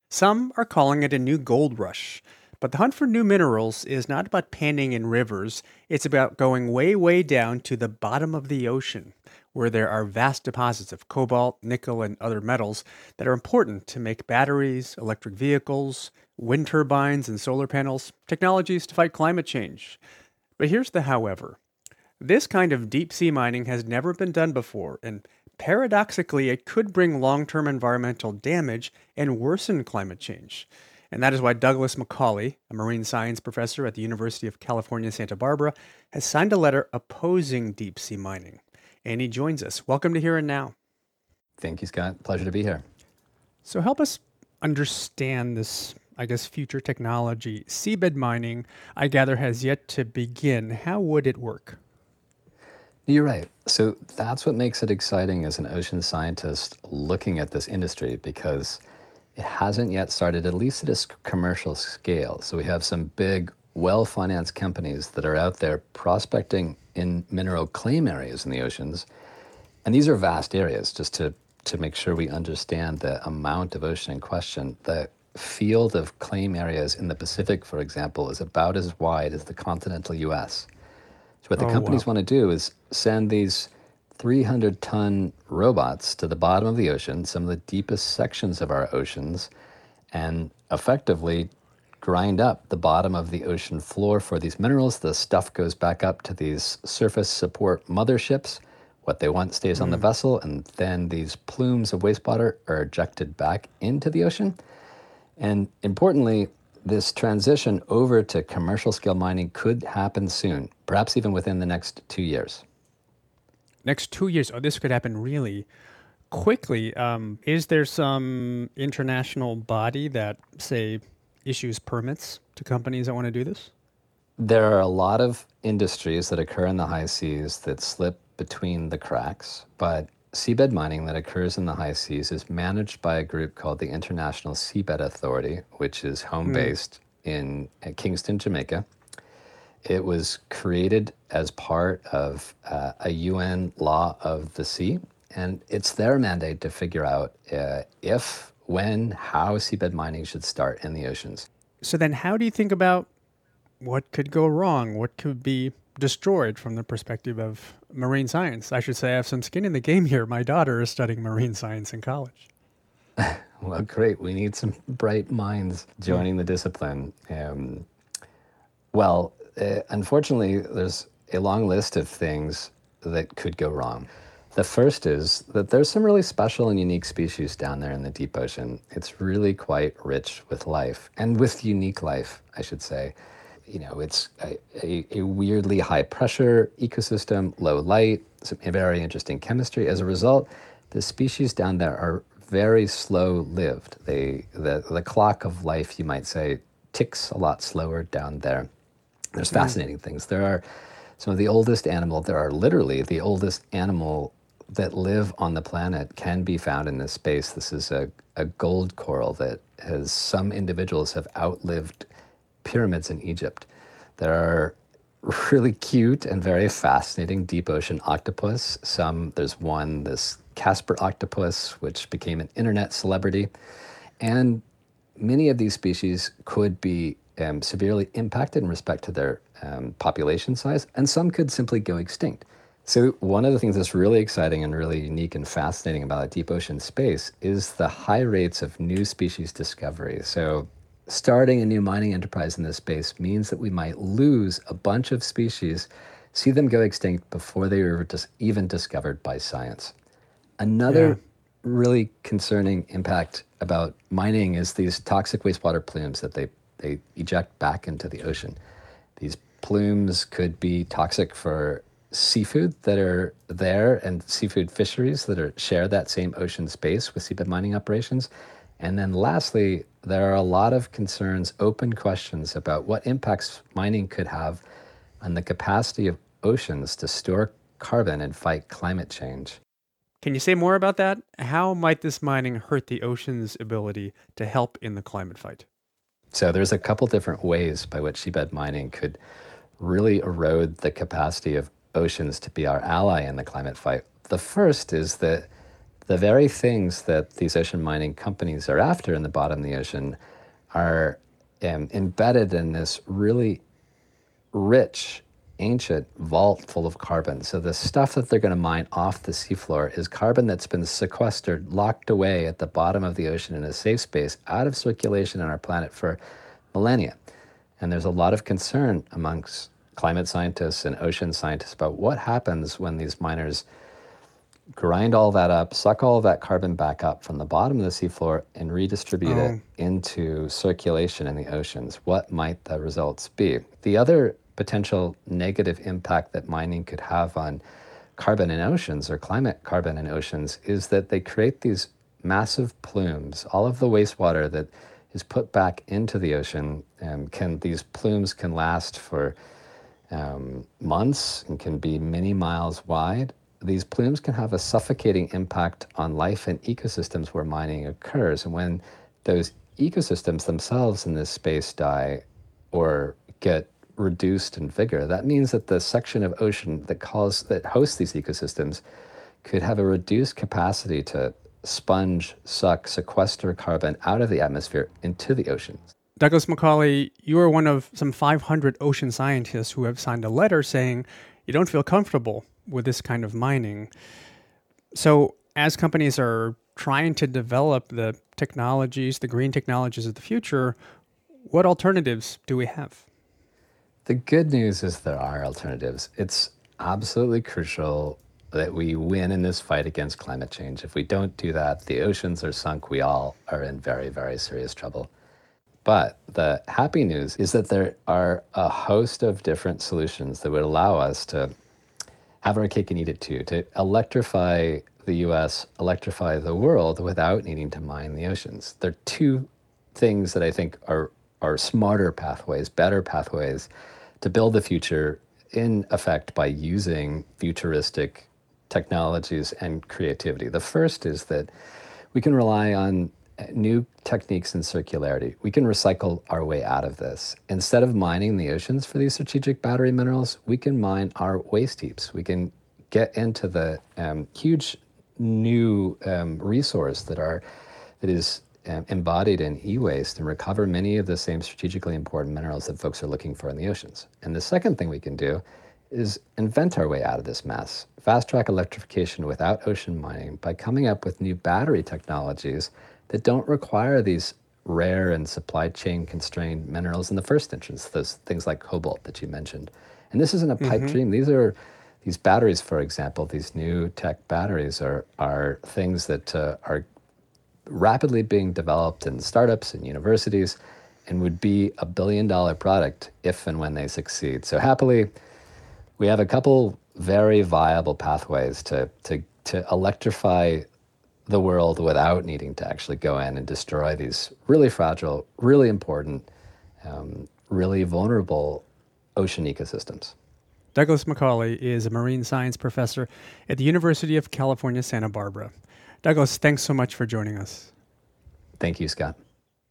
Some are calling it a new gold rush. But the hunt for new minerals is not about panning in rivers, it's about going way, way down to the bottom of the ocean, where there are vast deposits of cobalt, nickel, and other metals that are important to make batteries, electric vehicles, wind turbines, and solar panels, technologies to fight climate change. But here's the however. This kind of deep sea mining has never been done before, and paradoxically, it could bring long term environmental damage and worsen climate change. And that is why Douglas Macaulay, a marine science professor at the University of California, Santa Barbara, has signed a letter opposing deep sea mining. And he joins us. Welcome to Here and Now. Thank you, Scott. Pleasure to be here. So, help us understand this, I guess, future technology. Seabed mining, I gather, has yet to begin. How would it work? You're right. So that's what makes it exciting as an ocean scientist looking at this industry because it hasn't yet started, at least at a commercial scale. So we have some big, well-financed companies that are out there prospecting in mineral claim areas in the oceans. And these are vast areas, just to make sure we understand the amount of ocean in question. The field of claim areas in the Pacific, for example, is about as wide as the continental US. So what the Oh, companies wow. want to do is send these 300-ton robots to the bottom of the ocean, some of the deepest sections of our oceans, and effectively grind up the bottom of the ocean floor for these minerals. The stuff goes back up to these surface support motherships. What they want stays on the Mm. vessel, and then these plumes of wastewater are ejected back into the ocean. And importantly, this transition over to commercial scale mining could happen soon, perhaps even within the next 2 years. Next 2 years. Oh, this could happen really quickly. Is there some international body that, say, issues permits to companies that want to do this? There are a lot of industries that occur in the high seas that slip between the cracks, but seabed mining that occurs in the high seas is managed by a group called the International Seabed Authority, which is home Hmm. based in Kingston, Jamaica. It was created as part of a UN law of the sea, and it's their mandate to figure out if, when, how seabed mining should start in the oceans. So then, how do you think about what could go wrong? What could be destroyed from the perspective of marine science? I should say I have some skin in the game here. My daughter is studying marine science in college. Well, great. We need some bright minds Hmm. joining the discipline. Unfortunately, there's a long list of things that could go wrong. The first is that there's some really special and unique species down there in the deep ocean. It's really quite rich with life, and with unique life, I should say. You know, it's a weirdly high pressure ecosystem, low light, some very interesting chemistry. As a result, the species down there are very slow lived. The clock of life, you might say, ticks a lot slower down there. There's Hmm. fascinating things. There are some of the oldest animal, there are literally the oldest animal that live on the planet can be found in this space. This is a gold coral that has, some individuals have outlived pyramids in Egypt. There are really cute and very fascinating deep ocean octopus. There's one, this Casper octopus, which became an internet celebrity. And many of these species could be severely impacted in respect to their population size, and some could simply go extinct. So one of the things that's really exciting and really unique and fascinating about deep ocean space is the high rates of new species discovery. So starting a new mining enterprise in this space means that we might lose a bunch of species, see them go extinct before they were even discovered by science. Yeah. Another really concerning impact about mining is these toxic wastewater plumes that they eject back into the ocean. These plumes could be toxic for seafood that are there and seafood fisheries that share that same ocean space with seabed mining operations. And then lastly, there are a lot of concerns, open questions about what impacts mining could have on the capacity of oceans to store carbon and fight climate change. Can you say more about that? How might this mining hurt the ocean's ability to help in the climate fight? So there's a couple different ways by which seabed mining could really erode the capacity of oceans to be our ally in the climate fight. The first is that The very things that these ocean mining companies are after in the bottom of the ocean are embedded in this really rich, ancient vault full of carbon. So the stuff that they're going to mine off the seafloor is carbon that's been sequestered, locked away at the bottom of the ocean in a safe space, out of circulation on our planet for millennia. And there's a lot of concern amongst climate scientists and ocean scientists about what happens when these miners grind all that up, suck all of that carbon back up from the bottom of the seafloor and redistribute it into circulation in the oceans. What might the results be? The other potential negative impact that mining could have on carbon in oceans, or climate carbon in oceans, is that they create these massive plumes. All of the wastewater that is put back into the ocean, these plumes can last for months and can be many miles wide. These plumes can have a suffocating impact on life and ecosystems where mining occurs. And when those ecosystems themselves in this space die or get reduced in vigor, that means that the section of ocean that hosts these ecosystems could have a reduced capacity to sponge, suck, sequester carbon out of the atmosphere into the oceans. Douglas Macaulay, you are one of some 500 ocean scientists who have signed a letter saying you don't feel comfortable with this kind of mining. So as companies are trying to develop the technologies, the green technologies of the future, what alternatives do we have? The good news is there are alternatives. It's absolutely crucial that we win in this fight against climate change. If we don't do that, the oceans are sunk. We all are in very, very serious trouble. But the happy news is that there are a host of different solutions that would allow us to have our cake and eat it too, to electrify the US, electrify the world without needing to mine the oceans. There are two things that I think are smarter pathways, better pathways to build the future, in effect, by using futuristic technologies and creativity. The first is that we can rely on new techniques in circularity. We can recycle our way out of this. Instead of mining the oceans for these strategic battery minerals, we can mine our waste heaps. We can get into the huge new resource that is embodied in e-waste and recover many of the same strategically important minerals that folks are looking for in the oceans. And the second thing we can do is invent our way out of this mess. Fast-track electrification without ocean mining by coming up with new battery technologies that don't require these rare and supply chain constrained minerals in the first instance, those things like cobalt that you mentioned. And this isn't a pipe dream. These batteries, for example, these new tech batteries are things that are rapidly being developed in startups and universities and would be $1 billion product if and when they succeed. So happily, we have a couple very viable pathways to electrify the world without needing to actually go in and destroy these really fragile, really important, really vulnerable ocean ecosystems. Douglas Macaulay is a marine science professor at the University of California, Santa Barbara. Douglas, thanks so much for joining us. Thank you, Scott.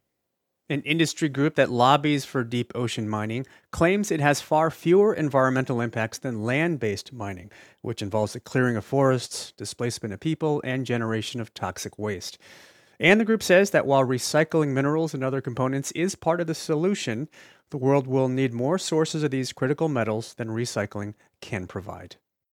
An industry group that lobbies for deep ocean mining claims it has far fewer environmental impacts than land-based mining, which involves the clearing of forests, displacement of people, and generation of toxic waste. And the group says that while recycling minerals and other components is part of the solution, the world will need more sources of these critical metals than recycling can provide.